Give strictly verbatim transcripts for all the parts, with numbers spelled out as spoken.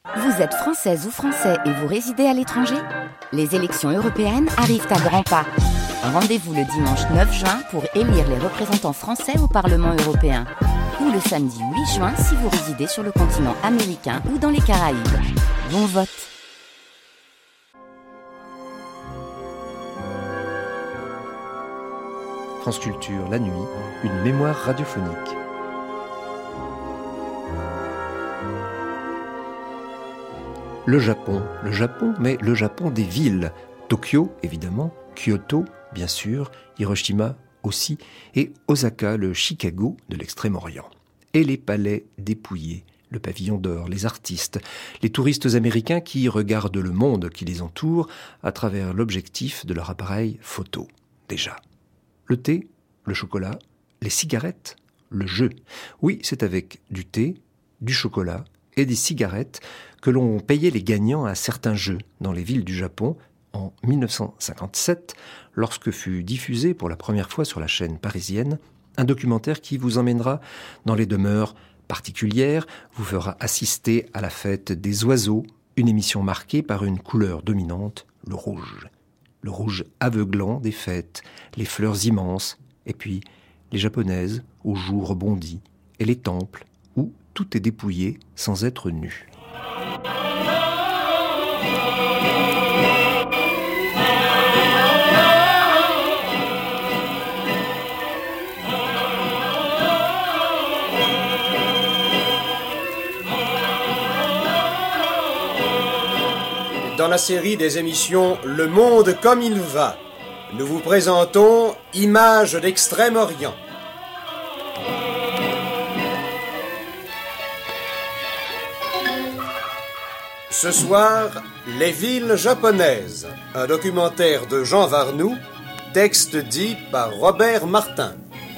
Vous êtes française ou français et vous résidez à l'étranger ? Les élections européennes arrivent à grands pas. Rendez-vous le dimanche neuf juin pour élire les représentants français au Parlement européen. Ou le samedi huit juin si vous résidez sur le continent américain ou dans les Caraïbes. Bon vote! France Culture, la nuit, une mémoire radiophonique. Le Japon, le Japon, mais le Japon des villes. Tokyo, évidemment, Kyoto, bien sûr, Hiroshima aussi, et Osaka, le Chicago de l'Extrême-Orient. Et les palais dépouillés, le pavillon d'or, les artistes, les touristes américains qui regardent le monde qui les entoure à travers l'objectif de leur appareil photo, déjà. Le thé, le chocolat, les cigarettes, le jeu. Oui, c'est avec du thé, du chocolat et des cigarettes que l'on payait les gagnants à certains jeux dans les villes du Japon en dix-neuf cent cinquante-sept, lorsque fut diffusé pour la première fois sur la chaîne parisienne un documentaire qui vous emmènera dans les demeures particulières, vous fera assister à la fête des oiseaux, une émission marquée par une couleur dominante, le rouge. Le rouge aveuglant des fêtes, les fleurs immenses, et puis les japonaises aux joues rebondies, et les temples où tout est dépouillé sans être nu. Dans la série des émissions Le Monde comme il va, nous vous présentons Images d'Extrême-Orient. Ce soir, Les villes japonaises, un documentaire de Jean Varnoux, texte dit par Robert Martin.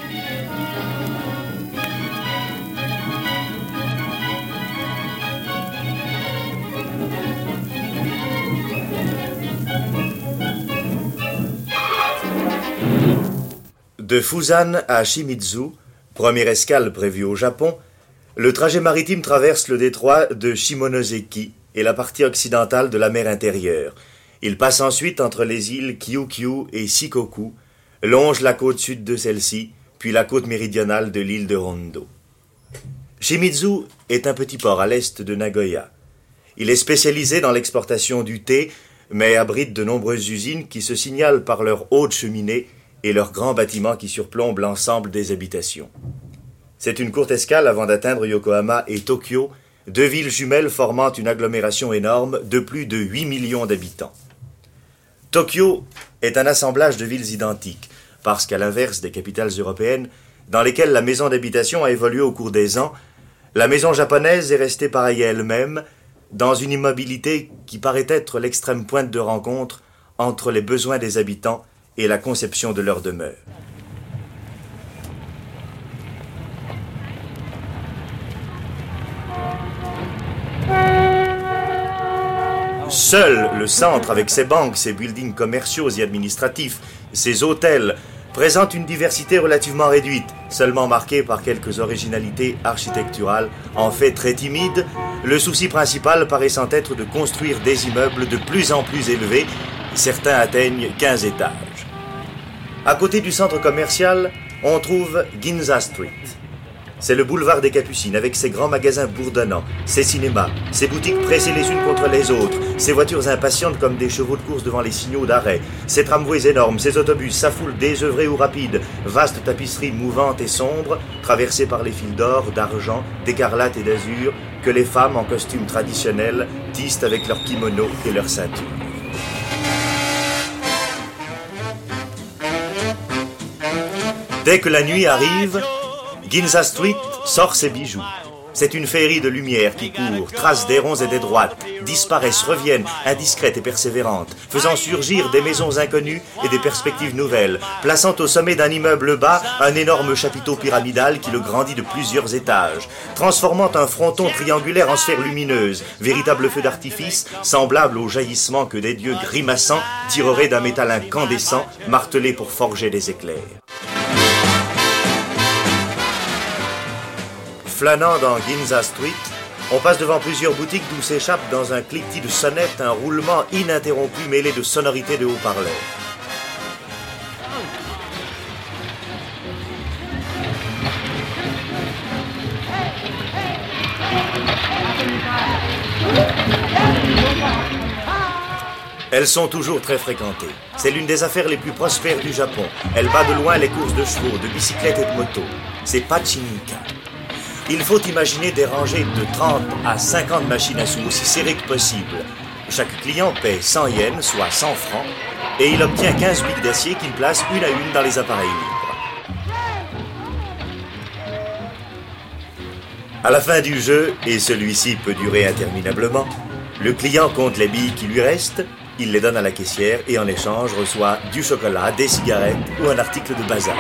De Fusan à Shimizu, première escale prévue au Japon, le trajet maritime traverse le détroit de Shimonoseki et la partie occidentale de la mer intérieure. Il passe ensuite entre les îles Kyūkyū et Shikoku, longe la côte sud de celle-ci, puis la côte méridionale de l'île de Hondo. Shimizu est un petit port à l'est de Nagoya. Il est spécialisé dans l'exportation du thé, mais abrite de nombreuses usines qui se signalent par leurs hautes cheminées et leurs grands bâtiments qui surplombent l'ensemble des habitations. C'est une courte escale avant d'atteindre Yokohama et Tokyo, deux villes jumelles formant une agglomération énorme de plus de huit millions d'habitants. Tokyo est un assemblage de villes identiques, parce qu'à l'inverse des capitales européennes, dans lesquelles la maison d'habitation a évolué au cours des ans, la maison japonaise est restée pareille à elle-même, dans une immobilité qui paraît être l'extrême pointe de rencontre entre les besoins des habitants et la conception de leur demeure. Seul le centre, avec ses banques, ses buildings commerciaux et administratifs, ses hôtels, présente une diversité relativement réduite, seulement marquée par quelques originalités architecturales, en fait très timides, le souci principal paraissant être de construire des immeubles de plus en plus élevés, certains atteignent quinze étages. À côté du centre commercial, on trouve Ginza Street. C'est le boulevard des Capucines avec ses grands magasins bourdonnants, ses cinémas, ses boutiques pressées les unes contre les autres, ses voitures impatientes comme des chevaux de course devant les signaux d'arrêt, ses tramways énormes, ses autobus, sa foule désœuvrée ou rapide, vaste tapisserie mouvante et sombre, traversée par les fils d'or, d'argent, d'écarlate et d'azur, que les femmes en costume traditionnel tissent avec leurs kimonos et leurs ceintures. Dès que la nuit arrive, Ginza Street sort ses bijoux. C'est une féerie de lumière qui court, trace des ronds et des droites, disparaissent, reviennent, indiscrètes et persévérantes, faisant surgir des maisons inconnues et des perspectives nouvelles, plaçant au sommet d'un immeuble bas un énorme chapiteau pyramidal qui le grandit de plusieurs étages, transformant un fronton triangulaire en sphère lumineuse, véritable feu d'artifice, semblable au jaillissement que des dieux grimaçants tireraient d'un métal incandescent, martelé pour forger des éclairs. Flânant dans Ginza Street, On passe devant plusieurs boutiques d'où s'échappe dans un cliquetis de sonnettes un roulement ininterrompu mêlé de sonorités de haut-parleurs. Elles sont toujours très fréquentées. C'est l'une des affaires les plus prospères du Japon. Elle bat de loin les courses de chevaux, de bicyclettes et de motos. C'est Pachinka. Il faut imaginer des rangées de trente à cinquante machines à sous aussi serrées que possible. Chaque client paie cent yens, soit cent francs, et il obtient quinze piques d'acier qu'il place une à une dans les appareils libres. À la fin du jeu, et celui-ci peut durer interminablement, le client compte les billes qui lui restent, il les donne à la caissière et en échange reçoit du chocolat, des cigarettes ou un article de bazar.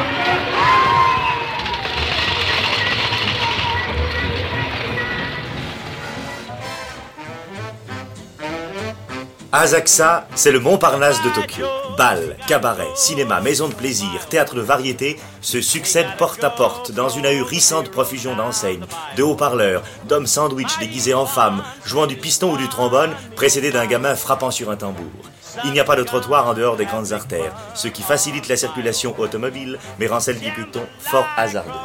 Asakusa, c'est le Montparnasse de Tokyo. Bals, cabarets, cinéma, maisons de plaisir, théâtre de variété se succèdent porte à porte dans une ahurissante profusion d'enseignes, de haut-parleurs, d'hommes sandwich déguisés en femmes, jouant du piston ou du trombone, précédés d'un gamin frappant sur un tambour. Il n'y a pas de trottoir en dehors des grandes artères, ce qui facilite la circulation automobile, mais rend celle du piéton fort hasardeuse.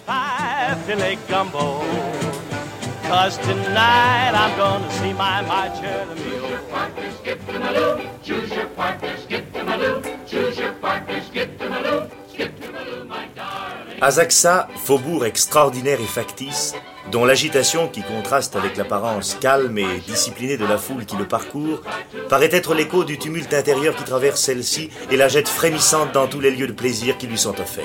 Cause tonight I'm gonna see my my Choose your partner, skip to Maloo. Choose your partner, skip to Maloo. Choose your partner, skip to Maloo. Skip to Maloo, my darling. Asakusa, faubourg extraordinaire et factice, dont l'agitation qui contraste avec l'apparence calme et disciplinée de la foule qui le parcourt, paraît être l'écho du tumulte intérieur qui traverse celle-ci et la jette frémissante dans tous les lieux de plaisir qui lui sont offerts.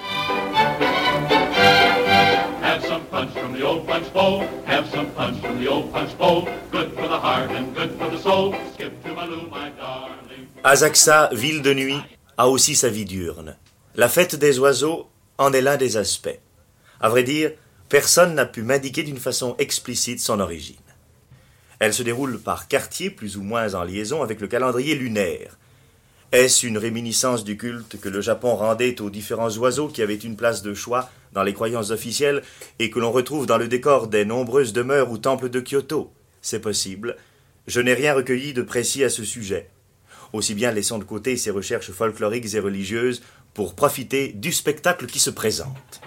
Punch from the old punch bowl, have some punch from the old punch bowl, good for the heart and good for the soul, skip to Maloo, my darling. Asakusa, ville de nuit, a aussi sa vie diurne. La fête des oiseaux en est l'un des aspects. À vrai dire, personne n'a pu m'indiquer d'une façon explicite son origine. Elle se déroule par quartiers plus ou moins en liaison avec le calendrier lunaire. Est-ce une réminiscence du culte que le Japon rendait aux différents oiseaux qui avaient une place de choix dans les croyances officielles et que l'on retrouve dans le décor des nombreuses demeures ou temples de Kyoto? C'est possible. Je n'ai rien recueilli de précis à ce sujet. Aussi bien laissons de côté ces recherches folkloriques et religieuses pour profiter du spectacle qui se présente.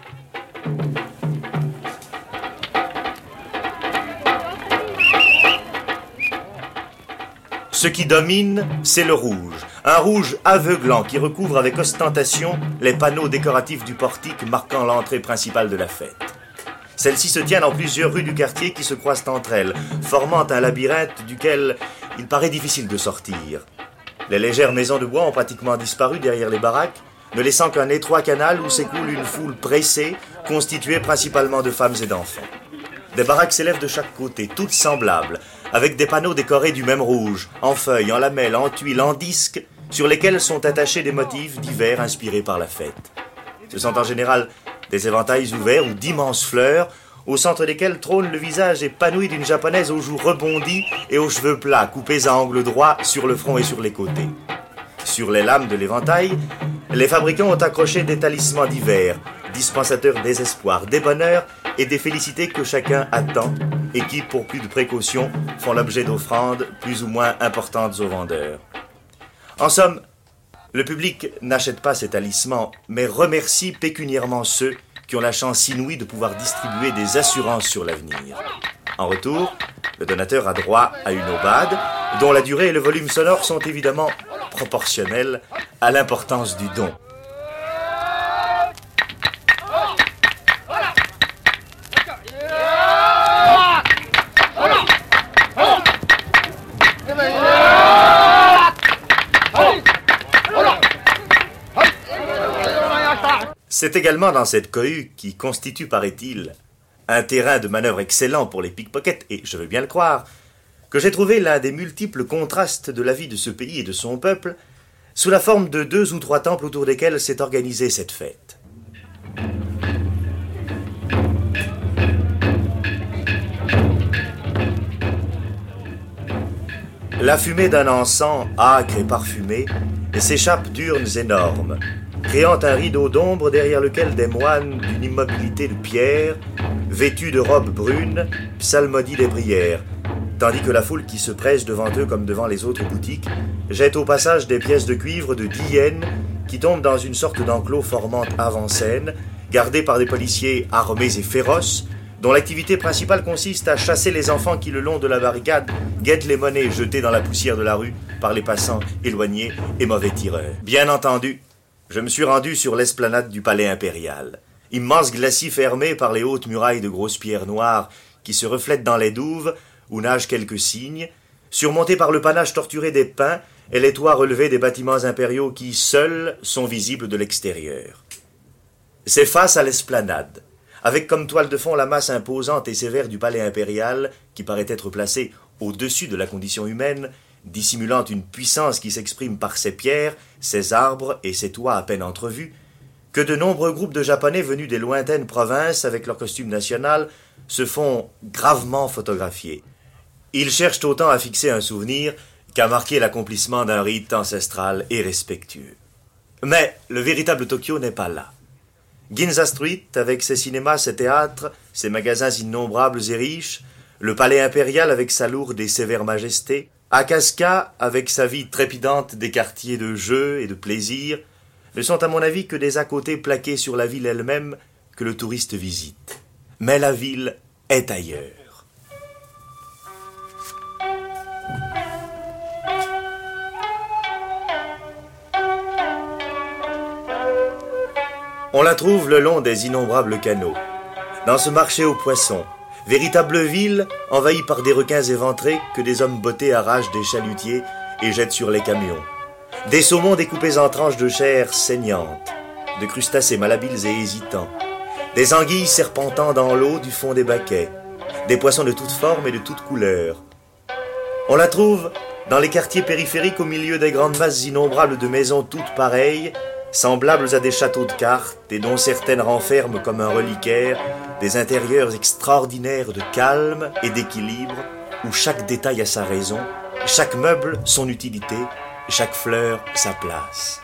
Ce qui domine, c'est le rouge. Un rouge aveuglant qui recouvre avec ostentation les panneaux décoratifs du portique marquant l'entrée principale de la fête. Celle-ci se tient dans plusieurs rues du quartier qui se croisent entre elles, formant un labyrinthe duquel il paraît difficile de sortir. Les légères maisons de bois ont pratiquement disparu derrière les baraques, ne laissant qu'un étroit canal où s'écoule une foule pressée, constituée principalement de femmes et d'enfants. Des baraques s'élèvent de chaque côté, toutes semblables, avec des panneaux décorés du même rouge, en feuilles, en lamelles, en tuiles, en disques, sur lesquels sont attachés des motifs divers inspirés par la fête. Ce sont en général des éventails ouverts ou d'immenses fleurs, au centre desquels trône le visage épanoui d'une japonaise aux joues rebondies et aux cheveux plats, coupés à angle droit sur le front et sur les côtés. Sur les lames de l'éventail, les fabricants ont accroché des talismans divers, dispensateurs des espoirs, des bonheurs et des félicités que chacun attend et qui, pour plus de précaution, font l'objet d'offrandes plus ou moins importantes aux vendeurs. En somme, le public n'achète pas ces talismans, mais remercie pécuniairement ceux qui ont la chance inouïe de pouvoir distribuer des assurances sur l'avenir. En retour, le donateur a droit à une aubade, dont la durée et le volume sonore sont évidemment proportionnels à l'importance du don. C'est également dans cette cohue, qui constitue, paraît-il, un terrain de manœuvre excellent pour les pickpockets, et je veux bien le croire, que j'ai trouvé l'un des multiples contrastes de la vie de ce pays et de son peuple, sous la forme de deux ou trois temples autour desquels s'est organisée cette fête. La fumée d'un encens âcre et parfumé s'échappe d'urnes énormes, créant un rideau d'ombre derrière lequel des moines d'une immobilité de pierre vêtus de robes brunes, psalmodient des prières, tandis que la foule qui se presse devant eux comme devant les autres boutiques jette au passage des pièces de cuivre de dix yens qui tombent dans une sorte d'enclos formant avant-scène, gardé par des policiers armés et féroces, dont l'activité principale consiste à chasser les enfants qui, le long de la barricade, guettent les monnaies jetées dans la poussière de la rue par les passants éloignés et mauvais tireurs. Bien entendu, je me suis rendu sur l'esplanade du palais impérial. Immense glacis fermé par les hautes murailles de grosses pierres noires qui se reflètent dans les douves où nagent quelques cygnes, surmonté par le panache torturé des pins et les toits relevés des bâtiments impériaux qui, seuls, sont visibles de l'extérieur. C'est face à l'esplanade, avec comme toile de fond la masse imposante et sévère du palais impérial, qui paraît être placé au-dessus de la condition humaine, dissimulant une puissance qui s'exprime par ses pierres, ses arbres et ses toits à peine entrevus, que de nombreux groupes de Japonais venus des lointaines provinces avec leur costume national se font gravement photographier. Ils cherchent autant à fixer un souvenir qu'à marquer l'accomplissement d'un rite ancestral et respectueux. Mais le véritable Tokyo n'est pas là. Ginza Street, avec ses cinémas, ses théâtres, ses magasins innombrables et riches, le palais impérial avec sa lourde et sévère majesté, Akaska avec sa vie trépidante des quartiers de jeux et de plaisir, ne sont à mon avis que des à-côtés plaqués sur la ville elle-même que le touriste visite. Mais la ville est ailleurs. On la trouve le long des innombrables canaux, dans ce marché aux poissons, véritable ville envahie par des requins éventrés que des hommes bottés arrachent des chalutiers et jettent sur les camions, des saumons découpés en tranches de chair saignantes, de crustacés malhabiles et hésitants, des anguilles serpentant dans l'eau du fond des baquets, des poissons de toutes formes et de toutes couleurs. On la trouve dans les quartiers périphériques au milieu des grandes masses innombrables de maisons toutes pareilles, semblables à des châteaux de cartes et dont certaines renferment comme un reliquaire des intérieurs extraordinaires de calme et d'équilibre où chaque détail a sa raison, chaque meuble son utilité, chaque fleur sa place.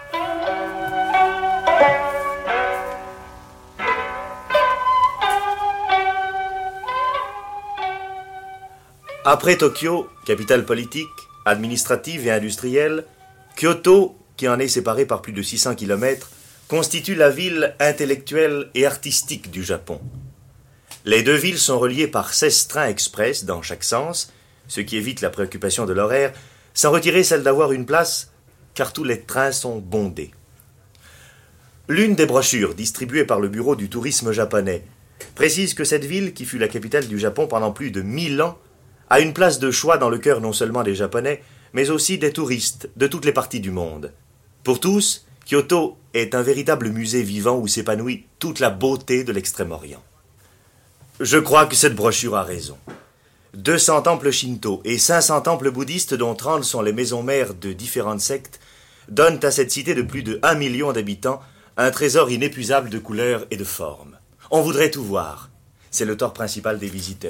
Après Tokyo, capitale politique, administrative et industrielle, Kyoto, qui en est séparée par plus de six cents kilomètres, constitue la ville intellectuelle et artistique du Japon. Les deux villes sont reliées par seize trains express dans chaque sens, ce qui évite la préoccupation de l'horaire, sans retirer celle d'avoir une place, car tous les trains sont bondés. L'une des brochures distribuées par le Bureau du tourisme japonais précise que cette ville, qui fut la capitale du Japon pendant plus de mille ans, a une place de choix dans le cœur non seulement des Japonais, mais aussi des touristes de toutes les parties du monde. Pour tous, Kyoto est un véritable musée vivant où s'épanouit toute la beauté de l'Extrême-Orient. Je crois que cette brochure a raison. deux cents temples shinto et cinq cents temples bouddhistes, dont trente sont les maisons mères de différentes sectes, donnent à cette cité de plus de un million d'habitants un trésor inépuisable de couleurs et de formes. On voudrait tout voir. C'est le tort principal des visiteurs.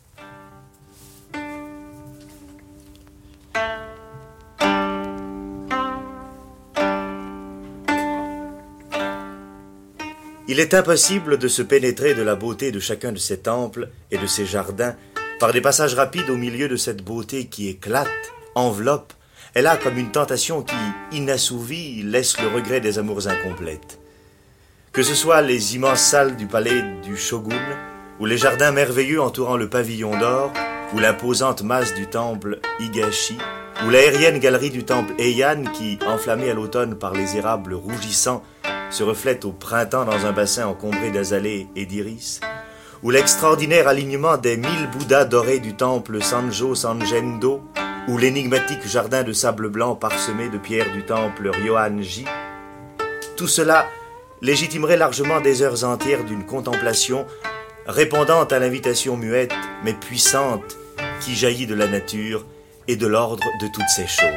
Il est impossible de se pénétrer de la beauté de chacun de ces temples et de ces jardins par des passages rapides au milieu de cette beauté qui éclate, enveloppe. Elle a comme une tentation qui, inassouvie, laisse le regret des amours incomplètes. Que ce soit les immenses salles du palais du shogun, ou les jardins merveilleux entourant le pavillon d'or, ou l'imposante masse du temple Higashi, ou l'aérienne galerie du temple Heian qui, enflammée à l'automne par les érables rougissants, se reflète au printemps dans un bassin encombré d'azalées et d'iris, ou l'extraordinaire alignement des mille bouddhas dorés du temple Sanjo Sanjendo, ou l'énigmatique jardin de sable blanc parsemé de pierres du temple Ryoanji. Tout cela légitimerait largement des heures entières d'une contemplation répondant à l'invitation muette mais puissante qui jaillit de la nature et de l'ordre de toutes ces choses.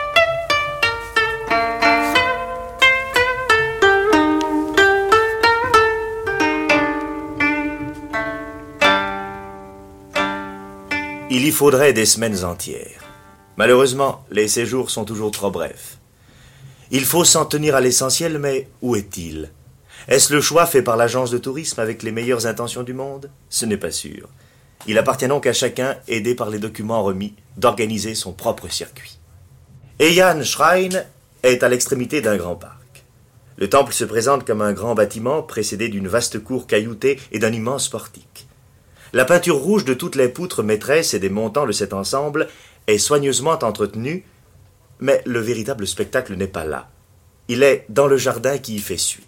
Il y faudrait des semaines entières. Malheureusement, les séjours sont toujours trop brefs. Il faut s'en tenir à l'essentiel, mais où est-il? Est-ce le choix fait par l'agence de tourisme avec les meilleures intentions du monde? Ce n'est pas sûr. Il appartient donc à chacun, aidé par les documents remis, d'organiser son propre circuit. Heian Shrine est à l'extrémité d'un grand parc. Le temple se présente comme un grand bâtiment précédé d'une vaste cour cailloutée et d'un immense portique. La peinture rouge de toutes les poutres maîtresses et des montants de cet ensemble est soigneusement entretenue, mais le véritable spectacle n'est pas là. Il est dans le jardin qui y fait suite.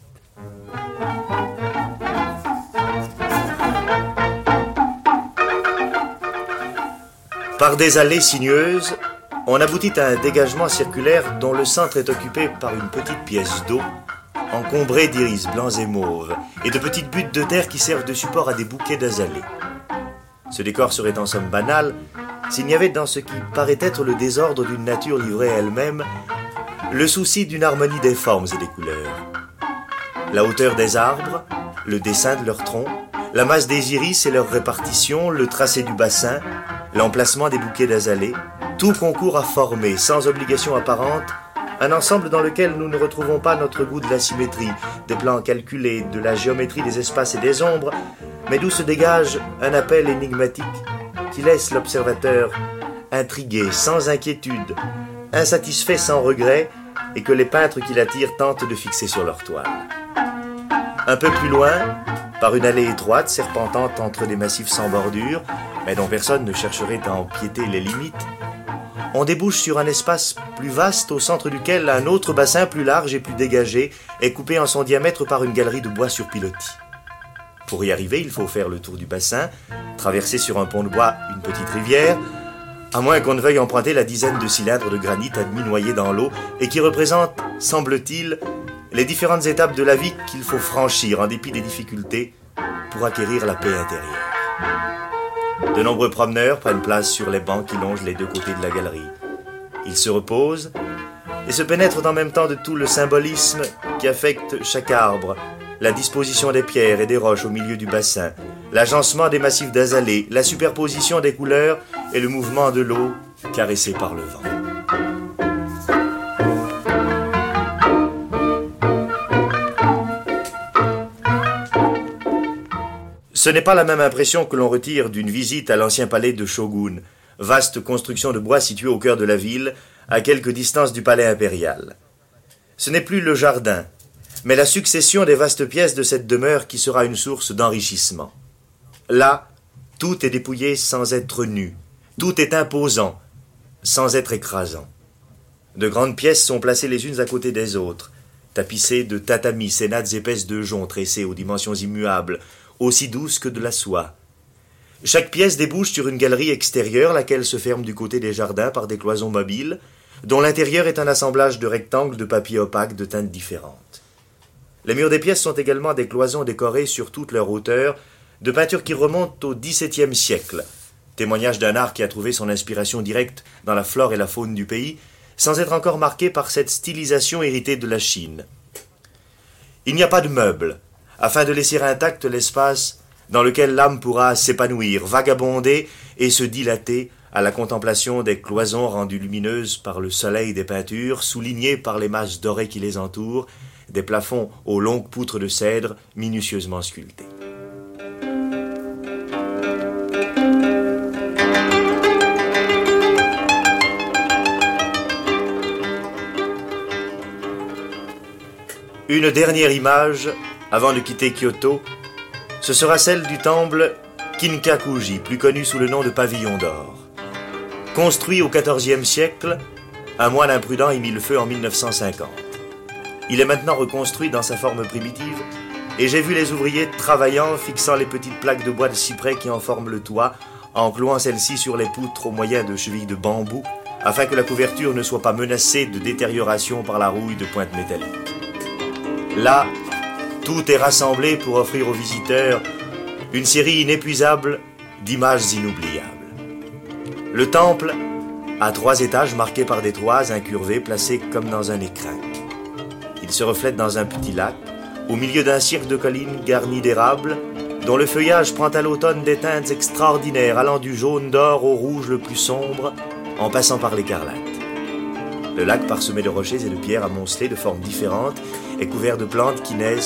Par des allées sinueuses, on aboutit à un dégagement circulaire dont le centre est occupé par une petite pièce d'eau encombrée d'iris blancs et mauves et de petites buttes de terre qui servent de support à des bouquets d'azalées. Ce décor serait en somme banal s'il n'y avait dans ce qui paraît être le désordre d'une nature livrée à elle-même le souci d'une harmonie des formes et des couleurs. La hauteur des arbres, le dessin de leurs troncs, la masse des iris et leur répartition, le tracé du bassin, l'emplacement des bouquets d'azalées, tout concourt à former, sans obligation apparente, un ensemble dans lequel nous ne retrouvons pas notre goût de la symétrie, des plans calculés, de la géométrie des espaces et des ombres, mais d'où se dégage un appel énigmatique qui laisse l'observateur intrigué, sans inquiétude, insatisfait sans regret, et que les peintres qui l'attirent tentent de fixer sur leur toile. Un peu plus loin, par une allée étroite serpentante entre des massifs sans bordure, mais dont personne ne chercherait à empiéter les limites, on débouche sur un espace plus vaste au centre duquel un autre bassin plus large et plus dégagé est coupé en son diamètre par une galerie de bois sur pilotis. Pour y arriver, il faut faire le tour du bassin, traverser sur un pont de bois une petite rivière, à moins qu'on ne veuille emprunter la dizaine de cylindres de granit admis noyés dans l'eau et qui représentent, semble-t-il, les différentes étapes de la vie qu'il faut franchir en dépit des difficultés pour acquérir la paix intérieure. De nombreux promeneurs prennent place sur les bancs qui longent les deux côtés de la galerie. Ils se reposent et se pénètrent en même temps de tout le symbolisme qui affecte chaque arbre, la disposition des pierres et des roches au milieu du bassin, l'agencement des massifs d'azalées, la superposition des couleurs et le mouvement de l'eau caressé par le vent. Ce n'est pas la même impression que l'on retire d'une visite à l'ancien palais de Shogun, vaste construction de bois située au cœur de la ville, à quelque distance du palais impérial. Ce n'est plus le jardin, mais la succession des vastes pièces de cette demeure qui sera une source d'enrichissement. Là, tout est dépouillé sans être nu, tout est imposant, sans être écrasant. De grandes pièces sont placées les unes à côté des autres, tapissées de tatamis, ces nattes épaisses de jonc tressées aux dimensions immuables, aussi douces que de la soie. Chaque pièce débouche sur une galerie extérieure, laquelle se ferme du côté des jardins par des cloisons mobiles, dont l'intérieur est un assemblage de rectangles de papier opaque de teintes différentes. Les murs des pièces sont également des cloisons décorées sur toute leur hauteur, de peintures qui remontent au dix-septième siècle, témoignage d'un art qui a trouvé son inspiration directe dans la flore et la faune du pays, sans être encore marqué par cette stylisation héritée de la Chine. Il n'y a pas de meubles, afin de laisser intact l'espace dans lequel l'âme pourra s'épanouir, vagabonder et se dilater à la contemplation des cloisons rendues lumineuses par le soleil des peintures, soulignées par les masses dorées qui les entourent, des plafonds aux longues poutres de cèdre minutieusement sculptées. Une dernière image, avant de quitter Kyoto, ce sera celle du temple Kinkakuji, plus connu sous le nom de Pavillon d'or. Construit au quatorzième siècle, un moine imprudent y mit le feu en mille neuf cent cinquante. Il est maintenant reconstruit dans sa forme primitive, et j'ai vu les ouvriers travaillant, fixant les petites plaques de bois de cyprès qui en forment le toit, en clouant celles-ci sur les poutres au moyen de chevilles de bambou, afin que la couverture ne soit pas menacée de détérioration par la rouille de pointes métalliques. Là, tout est rassemblé pour offrir aux visiteurs une série inépuisable d'images inoubliables. Le temple a trois étages marqués par des toits incurvés placés comme dans un écrin. Il se reflète dans un petit lac, au milieu d'un cirque de collines garnies d'érables, dont le feuillage prend à l'automne des teintes extraordinaires allant du jaune d'or au rouge le plus sombre, en passant par l'écarlate. Le lac, parsemé de rochers et de pierres amoncelées de formes différentes, est couvert de plantes qui naissent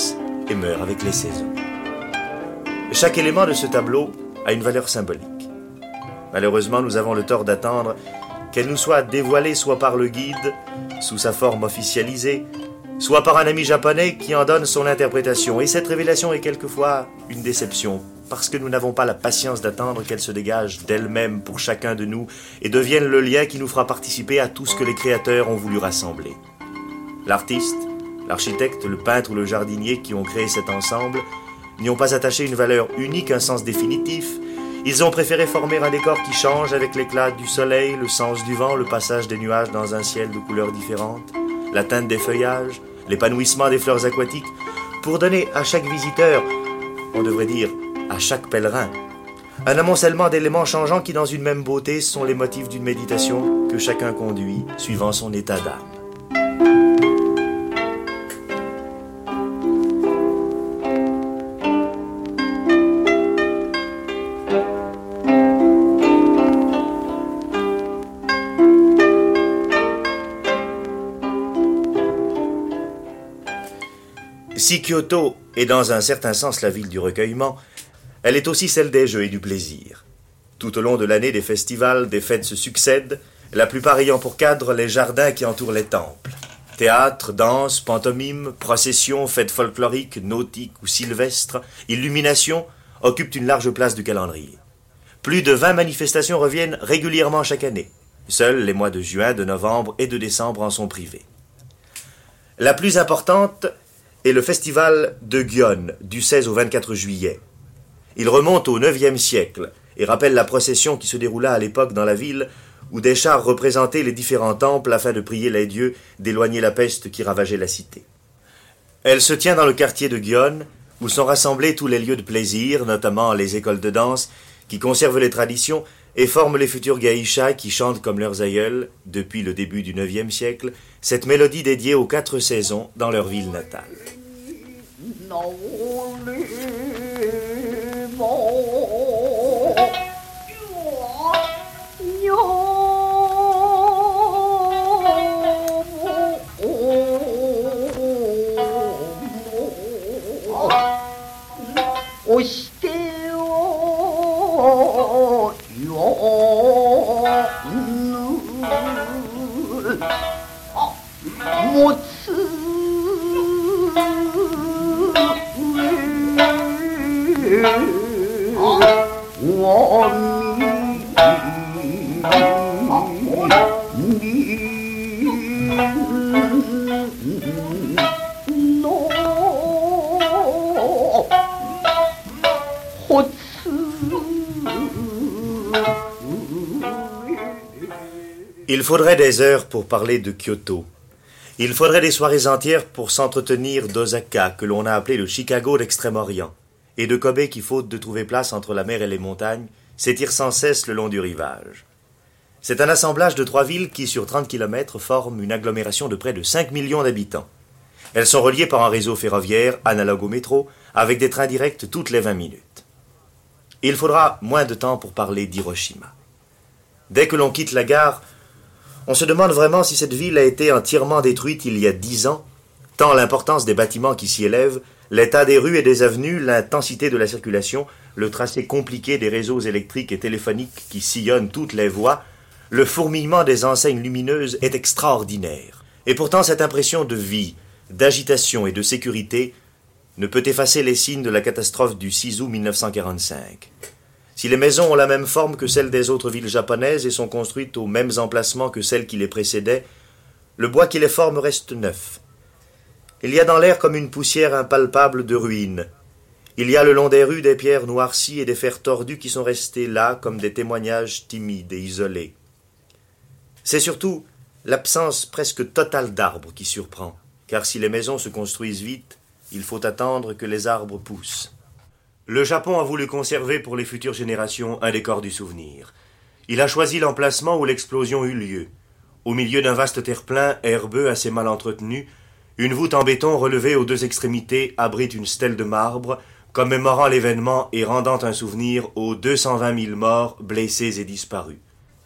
et meurt avec les saisons. Chaque élément de ce tableau a une valeur symbolique. Malheureusement, nous avons le tort d'attendre qu'elle nous soit dévoilée soit par le guide, sous sa forme officialisée, soit par un ami japonais qui en donne son interprétation. Et cette révélation est quelquefois une déception, parce que nous n'avons pas la patience d'attendre qu'elle se dégage d'elle-même pour chacun de nous et devienne le lien qui nous fera participer à tout ce que les créateurs ont voulu rassembler. L'artiste, l'architecte, le peintre ou le jardinier qui ont créé cet ensemble n'y ont pas attaché une valeur unique, un sens définitif. Ils ont préféré former un décor qui change avec l'éclat du soleil, le sens du vent, le passage des nuages dans un ciel de couleurs différentes, la teinte des feuillages, l'épanouissement des fleurs aquatiques, pour donner à chaque visiteur, on devrait dire à chaque pèlerin, un amoncellement d'éléments changeants qui, dans une même beauté, sont les motifs d'une méditation que chacun conduit suivant son état d'âme. Si Kyoto est dans un certain sens la ville du recueillement, elle est aussi celle des jeux et du plaisir. Tout au long de l'année, des festivals, des fêtes se succèdent, la plupart ayant pour cadre les jardins qui entourent les temples. Théâtre, danse, pantomime, processions, fêtes folkloriques, nautiques ou sylvestres, illuminations occupent une large place du calendrier. Plus de vingt manifestations reviennent régulièrement chaque année. Seuls les mois de juin, de novembre et de décembre en sont privés. La plus importante est le festival de Gion, du seize au vingt-quatre juillet. Il remonte au neuvième siècle et rappelle la procession qui se déroula à l'époque dans la ville où des chars représentaient les différents temples afin de prier les dieux d'éloigner la peste qui ravageait la cité. Elle se tient dans le quartier de Gion où sont rassemblés tous les lieux de plaisir, notamment les écoles de danse qui conservent les traditions et forment les futurs geishas qui chantent comme leurs aïeuls, depuis le début du neuvième siècle, cette mélodie dédiée aux quatre saisons dans leur ville natale. Il faudrait des heures pour parler de Kyoto. Il faudrait des soirées entières pour s'entretenir d'Osaka, que l'on a appelé le Chicago d'Extrême-Orient, et de Kobe qui, faute de trouver place entre la mer et les montagnes, s'étire sans cesse le long du rivage. C'est un assemblage de trois villes qui, sur trente kilomètres, forment une agglomération de près de cinq millions d'habitants. Elles sont reliées par un réseau ferroviaire, analogue au métro, avec des trains directs toutes les vingt minutes. Il faudra moins de temps pour parler d'Hiroshima. Dès que l'on quitte la gare, on se demande vraiment si cette ville a été entièrement détruite il y a dix ans, tant l'importance des bâtiments qui s'y élèvent, l'état des rues et des avenues, l'intensité de la circulation, le tracé compliqué des réseaux électriques et téléphoniques qui sillonnent toutes les voies, le fourmillement des enseignes lumineuses est extraordinaire. Et pourtant cette impression de vie, d'agitation et de sécurité ne peut effacer les signes de la catastrophe du six août mille neuf cent quarante-cinq. Si les maisons ont la même forme que celles des autres villes japonaises et sont construites aux mêmes emplacements que celles qui les précédaient, le bois qui les forme reste neuf. Il y a dans l'air comme une poussière impalpable de ruines. Il y a le long des rues des pierres noircies et des fers tordus qui sont restés là comme des témoignages timides et isolés. C'est surtout l'absence presque totale d'arbres qui surprend, car si les maisons se construisent vite, il faut attendre que les arbres poussent. Le Japon a voulu conserver pour les futures générations un décor du souvenir. Il a choisi l'emplacement où l'explosion eut lieu. Au milieu d'un vaste terre-plein herbeux assez mal entretenu, une voûte en béton relevée aux deux extrémités abrite une stèle de marbre, commémorant l'événement et rendant un souvenir aux deux cent vingt mille morts, blessés et disparus.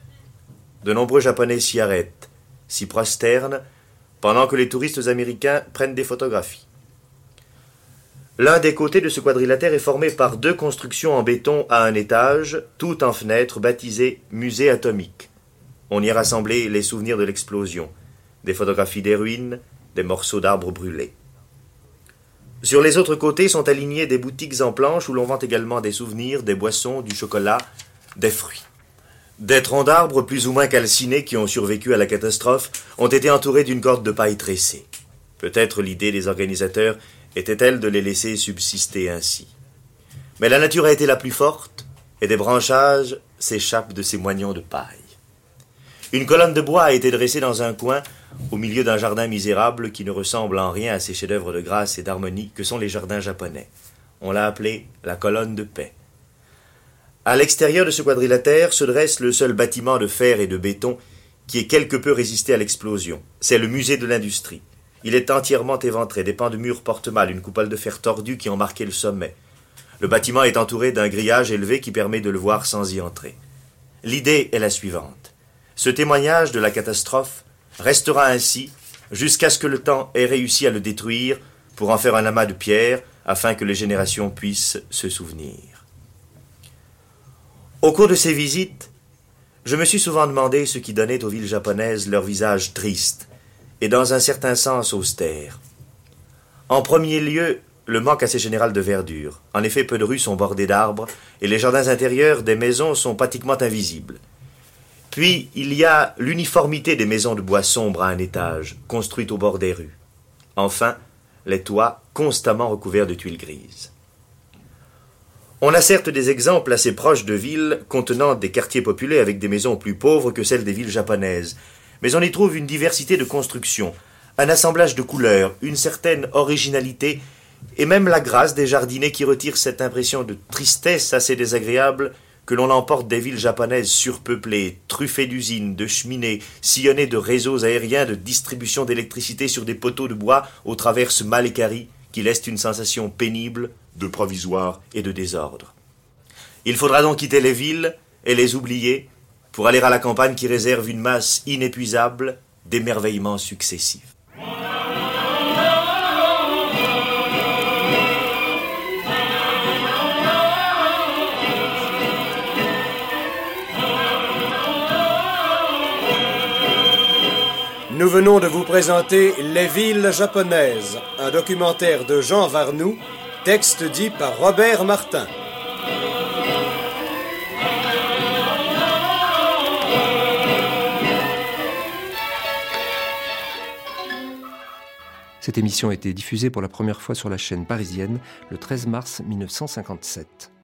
De nombreux Japonais s'y arrêtent, s'y prosternent, pendant que les touristes américains prennent des photographies. L'un des côtés de ce quadrilatère est formé par deux constructions en béton à un étage, toutes en fenêtres, baptisées musée atomique. On y a rassemblé les souvenirs de l'explosion, des photographies des ruines, des morceaux d'arbres brûlés. Sur les autres côtés sont alignés des boutiques en planches où l'on vend également des souvenirs, des boissons, du chocolat, des fruits. Des troncs d'arbres plus ou moins calcinés qui ont survécu à la catastrophe ont été entourés d'une corde de paille tressée. Peut-être l'idée des organisateurs était-elle de les laisser subsister ainsi. Mais la nature a été la plus forte, et des branchages s'échappent de ces moignons de paille. Une colonne de bois a été dressée dans un coin, au milieu d'un jardin misérable qui ne ressemble en rien à ces chefs-d'œuvre de grâce et d'harmonie que sont les jardins japonais. On l'a appelée la colonne de paix. À l'extérieur de ce quadrilatère se dresse le seul bâtiment de fer et de béton qui ait quelque peu résisté à l'explosion. C'est le musée de l'industrie. Il est entièrement éventré, des pans de murs portent mal, une coupole de fer tordue qui en marquait le sommet. Le bâtiment est entouré d'un grillage élevé qui permet de le voir sans y entrer. L'idée est la suivante. Ce témoignage de la catastrophe restera ainsi jusqu'à ce que le temps ait réussi à le détruire pour en faire un amas de pierres afin que les générations puissent se souvenir. Au cours de ces visites, je me suis souvent demandé ce qui donnait aux villes japonaises leur visage triste et dans un certain sens austère. En premier lieu, le manque assez général de verdure. En effet, peu de rues sont bordées d'arbres et les jardins intérieurs des maisons sont pratiquement invisibles. Puis, il y a l'uniformité des maisons de bois sombres à un étage, construites au bord des rues. Enfin, les toits constamment recouverts de tuiles grises. On a certes des exemples assez proches de villes contenant des quartiers populés avec des maisons plus pauvres que celles des villes japonaises, mais on y trouve une diversité de constructions, un assemblage de couleurs, une certaine originalité et même la grâce des jardiniers qui retirent cette impression de tristesse assez désagréable que l'on emporte des villes japonaises surpeuplées, truffées d'usines, de cheminées, sillonnées de réseaux aériens de distribution d'électricité sur des poteaux de bois aux traverses mal équarries qui laissent une sensation pénible, de provisoire et de désordre. Il faudra donc quitter les villes et les oublier pour aller à la campagne qui réserve une masse inépuisable d'émerveillements successifs. Nous venons de vous présenter Les villes japonaises, un documentaire de Jean Varnoux, texte dit par Robert Martin. Cette émission a été diffusée pour la première fois sur la chaîne parisienne le treize mars mille neuf cent cinquante-sept.